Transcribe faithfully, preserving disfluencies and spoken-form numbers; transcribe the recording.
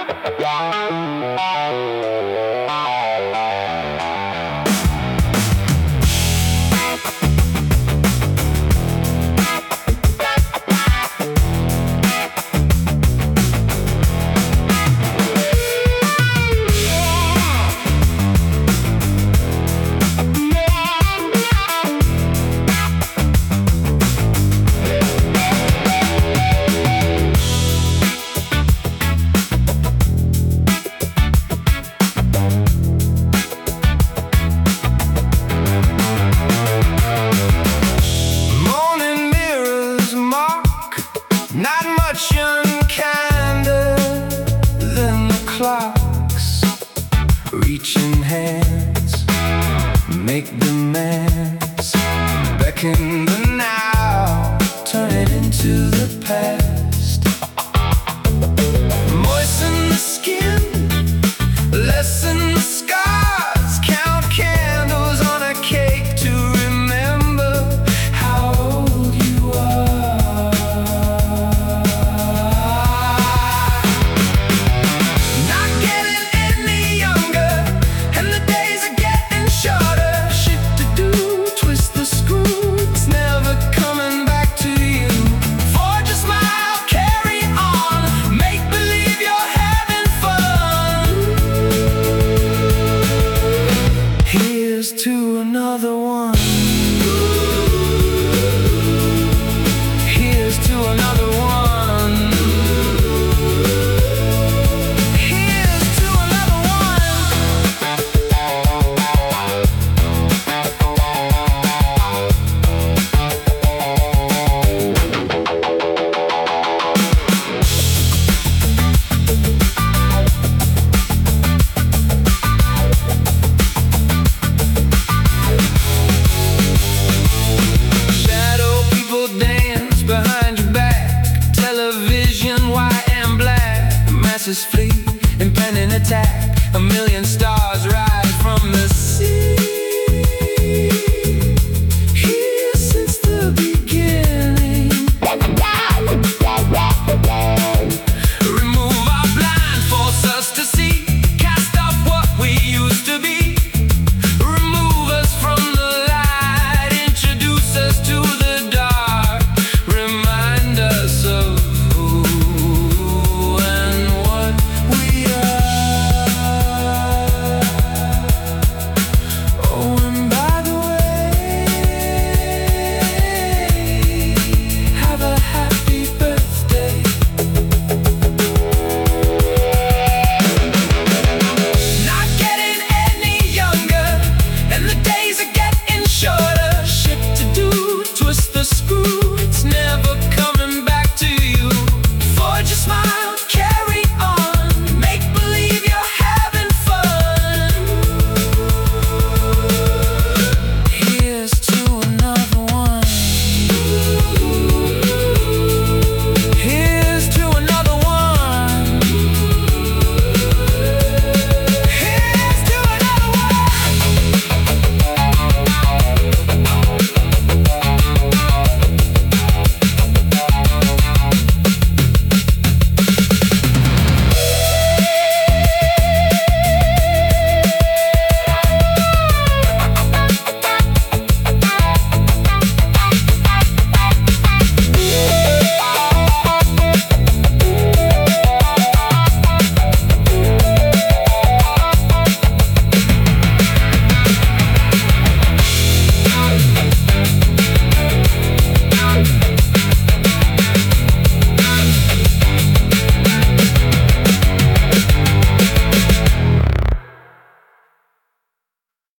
Not much unkinder than the clocks. Reaching hands, make demands, beckon the now, turn it into the past. Moisten the skin, lessen the scars, count candles on a cake to remember how old you are. To another one. Here's to another one. Here's to another fleet, impending attack, a million stars.